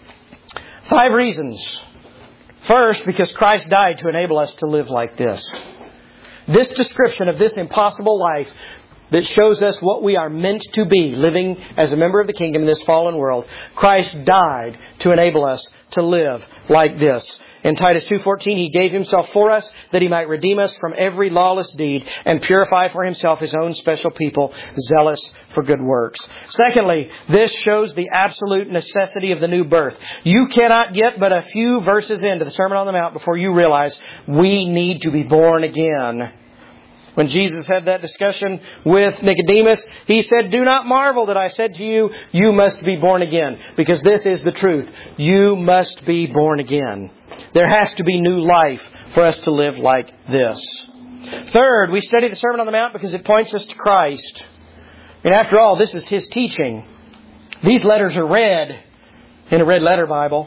[SPEAKER 1] 5 reasons. First, because Christ died to enable us to live like this. This description of this impossible life that shows us what we are meant to be, living as a member of the kingdom in this fallen world. Christ died to enable us to live like this. In Titus 2:14, He gave Himself for us that He might redeem us from every lawless deed and purify for Himself His own special people, zealous for good works. Secondly, this shows the absolute necessity of the new birth. You cannot get but a few verses into the Sermon on the Mount before you realize we need to be born again. When Jesus had that discussion with Nicodemus, He said, "Do not marvel that I said to you, you must be born again." Because this is the truth. You must be born again. There has to be new life for us to live like this. Third, we study the Sermon on the Mount because it points us to Christ. And after all, this is His teaching. These letters are read in a red letter Bible.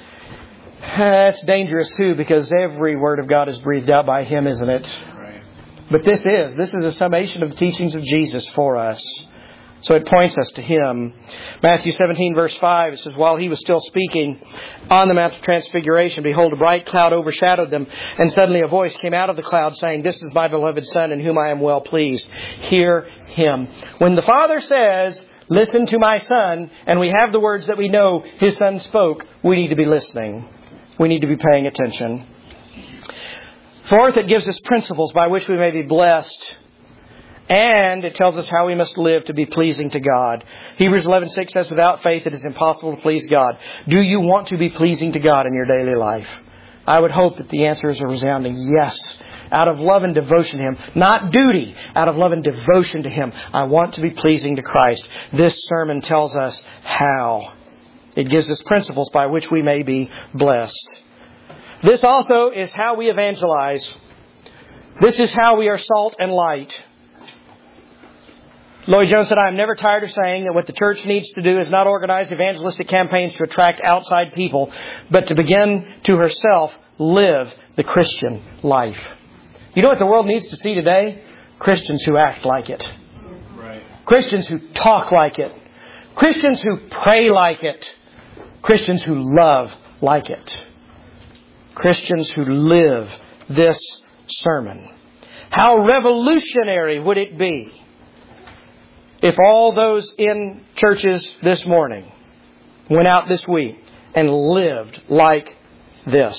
[SPEAKER 1] That's dangerous too, because every word of God is breathed out by Him, isn't it? Right. But this is a summation of the teachings of Jesus for us. So it points us to Him. Matthew 17 verse 5, it says, "While He was still speaking on the Mount of Transfiguration, behold, a bright cloud overshadowed them. And suddenly a voice came out of the cloud saying, 'This is my beloved Son, in whom I am well pleased. Hear Him.'" When the Father says, "Listen to my Son," and we have the words that we know His Son spoke, we need to be listening. We need to be paying attention. Fourth, it gives us principles by which we may be blessed. And it tells us how we must live to be pleasing to God. Hebrews 11:6 says, "Without faith it is impossible to please God." Do you want to be pleasing to God in your daily life? I would hope that the answer is a resounding yes. Out of love and devotion to Him. Not duty. Out of love and devotion to Him. I want to be pleasing to Christ. This sermon tells us how. It gives us principles by which we may be blessed. This also is how we evangelize. This is how we are salt and light. Lloyd Jones said, "I am never tired of saying that what the church needs to do is not organize evangelistic campaigns to attract outside people, but to begin to herself live the Christian life." You know what the world needs to see today? Christians who act like it. Right. Christians who talk like it. Christians who pray like it. Christians who love like it. Christians who live this sermon. How revolutionary would it be if all those in churches this morning went out this week and lived like this?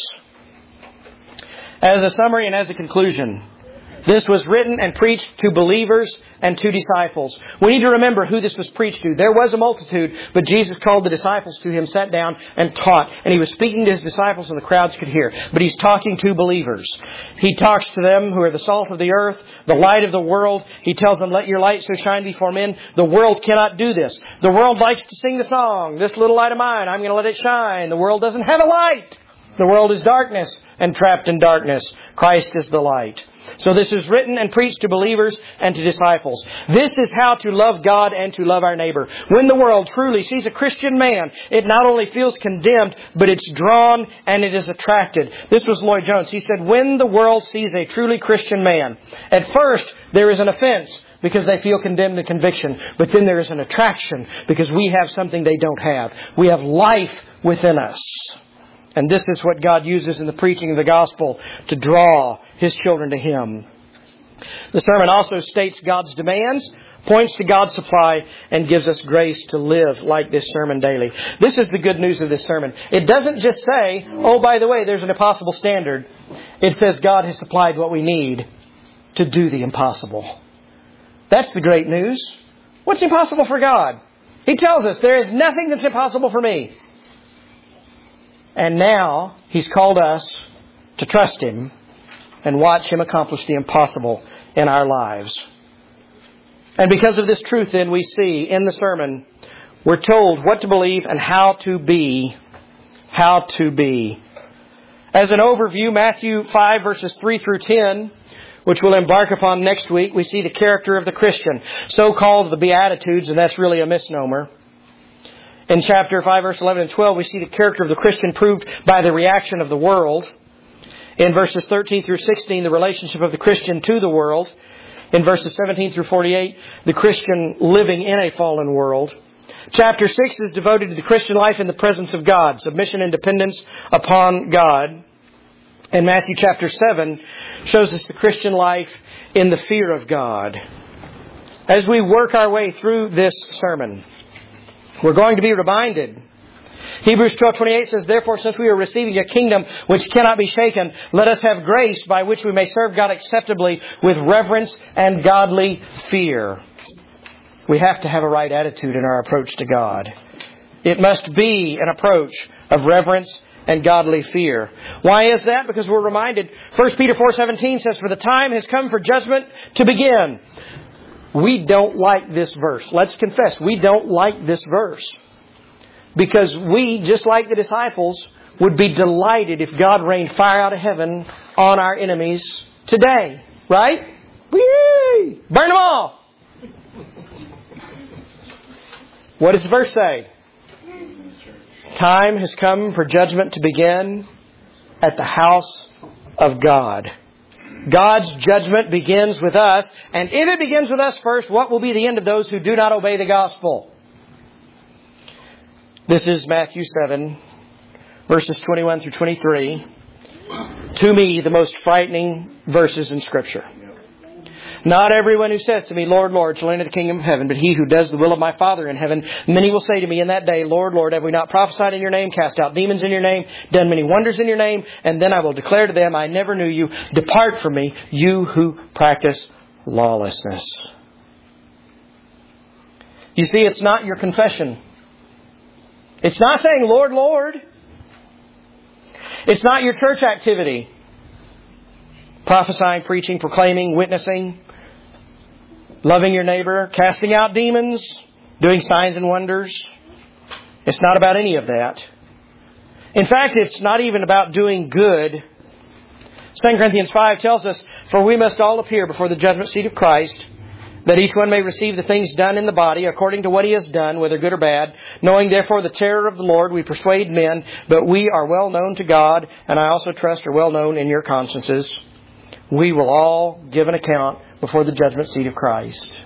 [SPEAKER 1] As a summary and as a conclusion, this was written and preached to believers and to disciples. We need to remember who this was preached to. There was a multitude, but Jesus called the disciples to Him, sat down and taught. And He was speaking to His disciples and the crowds could hear. But He's talking to believers. He talks to them who are the salt of the earth, the light of the world. He tells them, "Let your light so shine before men." The world cannot do this. The world likes to sing the song, "This little light of mine, I'm going to let it shine." The world doesn't have a light. The world is darkness and trapped in darkness. Christ is the light. So this is written and preached to believers and to disciples. This is how to love God and to love our neighbor. When the world truly sees a Christian man, it not only feels condemned, but it's drawn and it is attracted. This was Lloyd Jones. He said, when the world sees a truly Christian man, at first there is an offense because they feel condemned and conviction. But then there is an attraction because we have something they don't have. We have life within us. And this is what God uses in the preaching of the gospel to draw His children to Him. The sermon also states God's demands, points to God's supply, and gives us grace to live like this sermon daily. This is the good news of this sermon. It doesn't just say, oh, by the way, there's an impossible standard. It says God has supplied what we need to do the impossible. That's the great news. What's impossible for God? He tells us, there is nothing that's impossible for me. And now He's called us to trust Him and watch Him accomplish the impossible in our lives. And because of this truth, then, we see in the sermon, we're told what to believe and how to be. How to be. As an overview, Matthew 5 verses 3 through 10, which we'll embark upon next week, we see the character of the Christian, so-called the Beatitudes, and that's really a misnomer. In chapter 5, verse 11 and 12, we see the character of the Christian proved by the reaction of the world. In verses 13 through 16, the relationship of the Christian to the world. In verses 17 through 48, the Christian living in a fallen world. Chapter 6 is devoted to the Christian life in the presence of God, submission and dependence upon God. And Matthew chapter 7 shows us the Christian life in the fear of God. As we work our way through this sermon, we're going to be reminded. Hebrews 12:28 says, "Therefore, since we are receiving a kingdom which cannot be shaken, let us have grace by which we may serve God acceptably with reverence and godly fear." We have to have a right attitude in our approach to God. It must be an approach of reverence and godly fear. Why is that? Because we're reminded, 1 Peter 4:17 says, "For the time has come for judgment to begin." We don't like this verse. Let's confess, we don't like this verse. Because we, just like the disciples, would be delighted if God rained fire out of heaven on our enemies today. Right? Whee! Burn them all! What does the verse say? Time has come for judgment to begin at the house of God. God's judgment begins with us. And if it begins with us first, what will be the end of those who do not obey the gospel? This is Matthew 7, verses 21 through 23. To me, the most frightening verses in Scripture. "Not everyone who says to me, 'Lord, Lord,' shall enter the kingdom of heaven, but he who does the will of my Father in heaven. Many will say to me in that day, 'Lord, Lord, have we not prophesied in your name, cast out demons in your name, done many wonders in your name?' And then I will declare to them, 'I never knew you. Depart from me, you who practice lawlessness.'" You see, it's not your confession. It's not saying, "Lord, Lord." It's not your church activity. Prophesying, preaching, proclaiming, witnessing, loving your neighbor, casting out demons, doing signs and wonders. It's not about any of that. In fact, it's not even about doing good. 2 Corinthians 5 tells us, "For we must all appear before the judgment seat of Christ, that each one may receive the things done in the body according to what he has done, whether good or bad. Knowing therefore the terror of the Lord, we persuade men, but we are well known to God, and I also trust are well known in your consciences. We will all give an account before the judgment seat of Christ."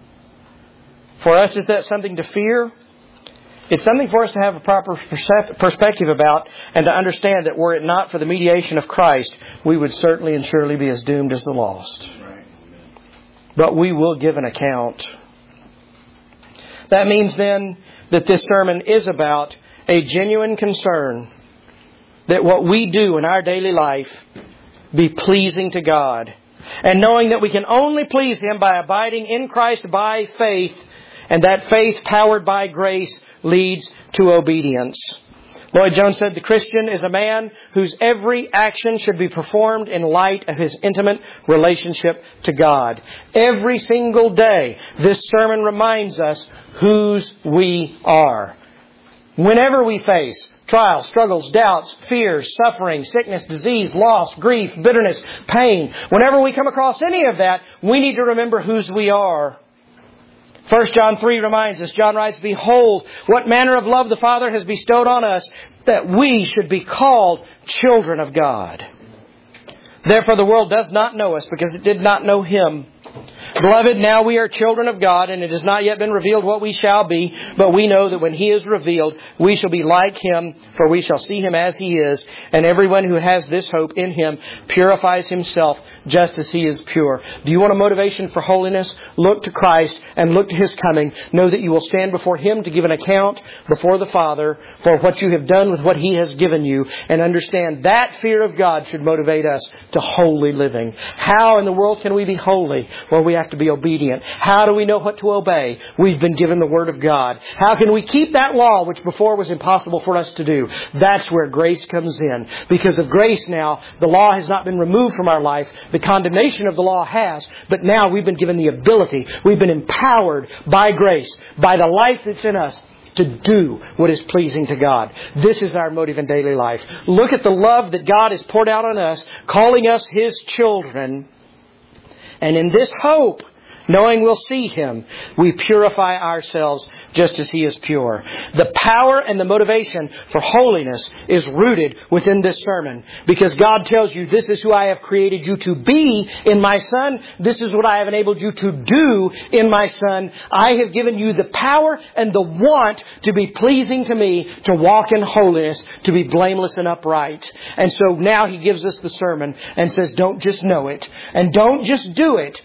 [SPEAKER 1] For us, is that something to fear? It's something for us to have a proper perspective about, and to understand that were it not for the mediation of Christ, we would certainly and surely be as doomed as the lost. But we will give an account. That means then that this sermon is about a genuine concern that what we do in our daily life be pleasing to God. And knowing that we can only please Him by abiding in Christ by faith, and that faith powered by grace leads to obedience. Lloyd Jones said, "The Christian is a man whose every action should be performed in light of his intimate relationship to God." Every single day, this sermon reminds us whose we are. Whenever we face trials, struggles, doubts, fears, suffering, sickness, disease, loss, grief, bitterness, pain, whenever we come across any of that, we need to remember whose we are. 1 John 3 reminds us, John writes, "Behold, what manner of love the Father has bestowed on us, that we should be called children of God. Therefore the world does not know us, because it did not know Him. Beloved, now we are children of God, and it has not yet been revealed what we shall be, but we know that when He is revealed, we shall be like Him, for we shall see Him as He is. And everyone who has this hope in Him purifies himself just as He is pure." Do you want a motivation for holiness? Look to Christ and look to His coming. Know that you will stand before Him to give an account before the Father for what you have done with what He has given you. And understand that fear of God should motivate us to holy living. How in the world can we be holy? Well, we have to be obedient. How do we know what to obey? We've been given the Word of God. How can we keep that law which before was impossible for us to do? That's where grace comes in. Because of grace now, the law has not been removed from our life. The condemnation of the law has. But now we've been given the ability. We've been empowered by grace, by the life that's in us, to do what is pleasing to God. This is our motive in daily life. Look at the love that God has poured out on us, calling us His children. And in this hope, knowing we'll see Him, we purify ourselves just as He is pure. The power and the motivation for holiness is rooted within this sermon. Because God tells you, this is who I have created you to be in my Son. This is what I have enabled you to do in my Son. I have given you the power and the want to be pleasing to me, to walk in holiness, to be blameless and upright. And so now He gives us the sermon and says, don't just know it and don't just do it.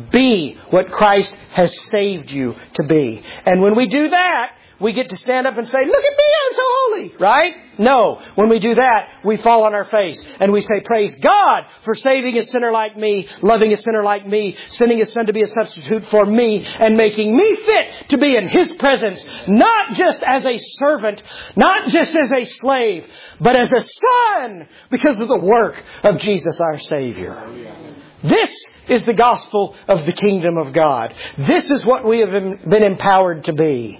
[SPEAKER 1] Be what Christ has saved you to be. And when we do that, we get to stand up and say, look at me, I'm so holy. Right? No. When we do that, we fall on our face and we say, praise God for saving a sinner like me, loving a sinner like me, sending His Son to be a substitute for me, and making me fit to be in His presence, not just as a servant, not just as a slave, but as a son, because of the work of Jesus our Savior. This is the gospel of the kingdom of God. This is what we have been empowered to be.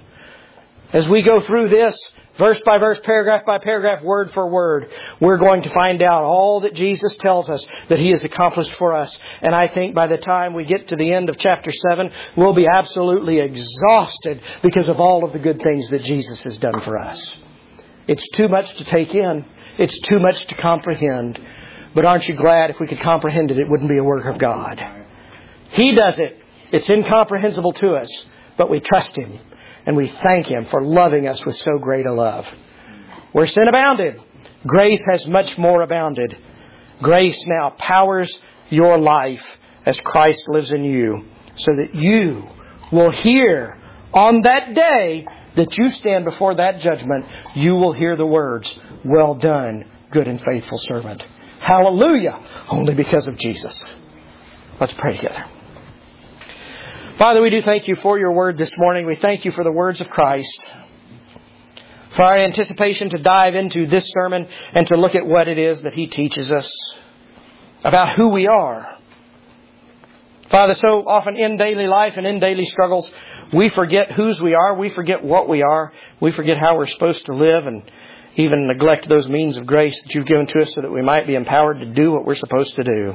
[SPEAKER 1] As we go through this, verse by verse, paragraph by paragraph, word for word, we're going to find out all that Jesus tells us that He has accomplished for us. And I think by the time we get to the end of chapter 7, we'll be absolutely exhausted because of all of the good things that Jesus has done for us. It's too much to take in. It's too much to comprehend. But aren't you glad if we could comprehend it, it wouldn't be a work of God. He does it. It's incomprehensible to us. But we trust Him. And we thank Him for loving us with so great a love. Where sin abounded, grace has much more abounded. Grace now powers your life as Christ lives in you. So that you will hear on that day that you stand before that judgment, you will hear the words, well done, good and faithful servant. Hallelujah! Only because of Jesus. Let's pray together. Father, we do thank You for Your word this morning. We thank You for the words of Christ. For our anticipation to dive into this sermon and to look at what it is that He teaches us about who we are. Father, so often in daily life and in daily struggles, we forget whose we are. We forget what we are. We forget how we're supposed to live, and even neglect those means of grace that You've given to us so that we might be empowered to do what we're supposed to do.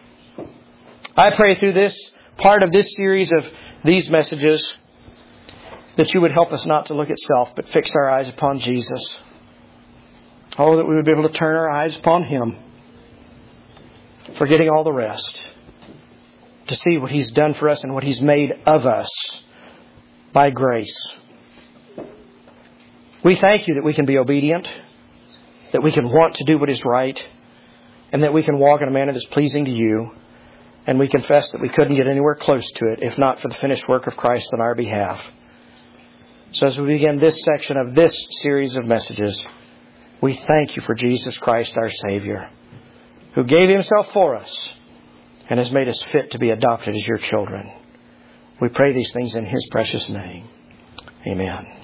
[SPEAKER 1] I pray through this part of this series of these messages that You would help us not to look at self, but fix our eyes upon Jesus. Oh, that we would be able to turn our eyes upon Him, forgetting all the rest, to see what He's done for us and what He's made of us by grace. We thank You that we can be obedient, that we can want to do what is right, and that we can walk in a manner that's pleasing to You. And we confess that we couldn't get anywhere close to it if not for the finished work of Christ on our behalf. So as we begin this section of this series of messages, we thank You for Jesus Christ our Savior, who gave Himself for us and has made us fit to be adopted as Your children. We pray these things in His precious name. Amen.